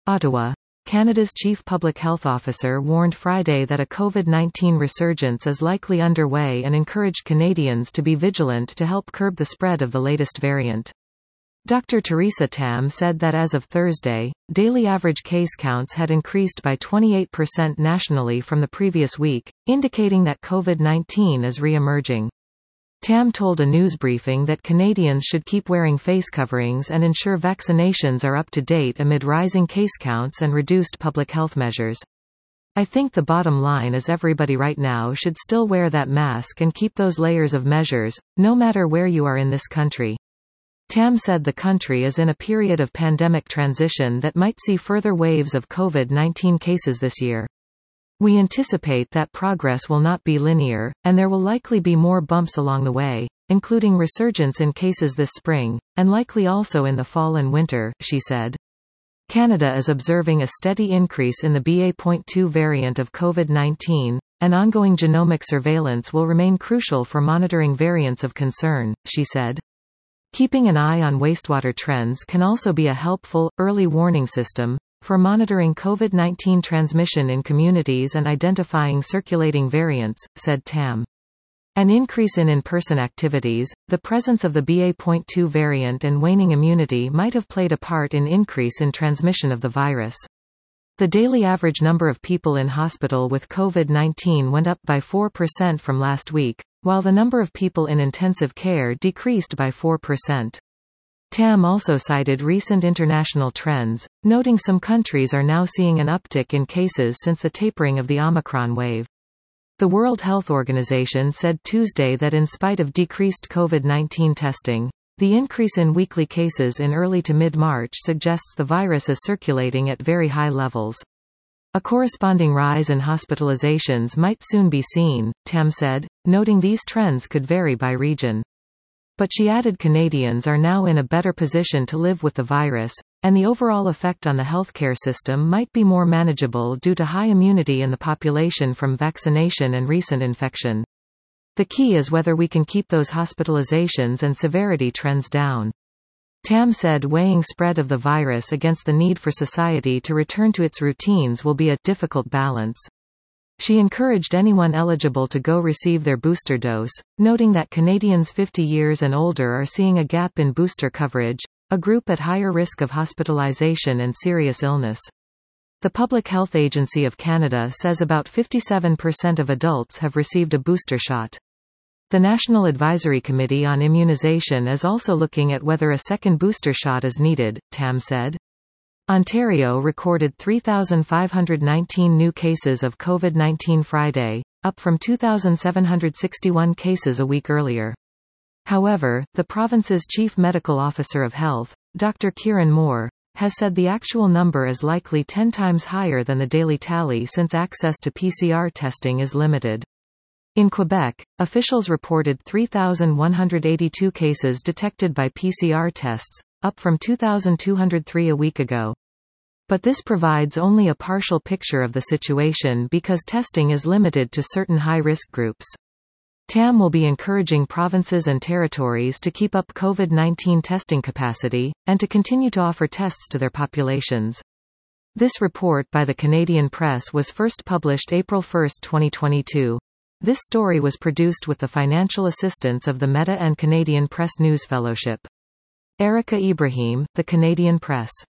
Ottawa. Canada's chief public health officer warned Friday that a COVID-19 resurgence is likely underway and encouraged Canadians to be vigilant to help curb the spread of the latest variant. Dr. Theresa Tam said that as of Thursday, daily average case counts had increased by 28% nationally from the previous week, indicating that COVID-19 is re-emerging. Tam told a news briefing that Canadians should keep wearing face coverings and ensure vaccinations are up to date amid rising case counts and reduced public health measures. I think the bottom line is everybody right now should still wear that mask and keep those layers of measures, no matter where you are in this country. Tam said the country is in a period of pandemic transition that might see further waves of COVID-19 cases this year. We anticipate that progress will not be linear, and there will likely be more bumps along the way, including resurgence in cases this spring, and likely also in the fall and winter, she said. Canada is observing a steady increase in the BA.2 variant of COVID-19, and ongoing genomic surveillance will remain crucial for monitoring variants of concern, she said. Keeping an eye on wastewater trends can also be a helpful, early warning system for monitoring COVID-19 transmission in communities and identifying circulating variants, said Tam. An increase in in-person activities, the presence of the BA.2 variant and waning immunity might have played a part in increase in transmission of the virus. The daily average number of people in hospital with COVID-19 went up by 4% from last week, while the number of people in intensive care decreased by 4%. Tam also cited recent international trends, noting some countries are now seeing an uptick in cases since the tapering of the Omicron wave. The World Health Organization said Tuesday that in spite of decreased COVID-19 testing, the increase in weekly cases in early to mid-March suggests the virus is circulating at very high levels. A corresponding rise in hospitalizations might soon be seen, Tam said, noting these trends could vary by region. But she added Canadians are now in a better position to live with the virus, and the overall effect on the healthcare system might be more manageable due to high immunity in the population from vaccination and recent infection. The key is whether we can keep those hospitalizations and severity trends down. Tam said weighing spread of the virus against the need for society to return to its routines will be a difficult balance. She encouraged anyone eligible to go receive their booster dose, noting that Canadians 50 years and older are seeing a gap in booster coverage, a group at higher risk of hospitalization and serious illness. The Public Health Agency of Canada says about 57% of adults have received a booster shot. The National Advisory Committee on Immunization is also looking at whether a second booster shot is needed, Tam said. Ontario recorded 3,519 new cases of COVID-19 Friday, up from 2,761 cases a week earlier. However, the province's Chief Medical Officer of Health, Dr. Kieran Moore, has said the actual number is likely 10 times higher than the daily tally since access to PCR testing is limited. In Quebec, officials reported 3,182 cases detected by PCR tests, up from 2,203 a week ago. But this provides only a partial picture of the situation because testing is limited to certain high-risk groups. Tam will be encouraging provinces and territories to keep up COVID-19 testing capacity, and to continue to offer tests to their populations. This report by the Canadian Press was first published April 1, 2022. This story was produced with the financial assistance of the Meta and Canadian Press News Fellowship. Erica Ibrahim, The Canadian Press.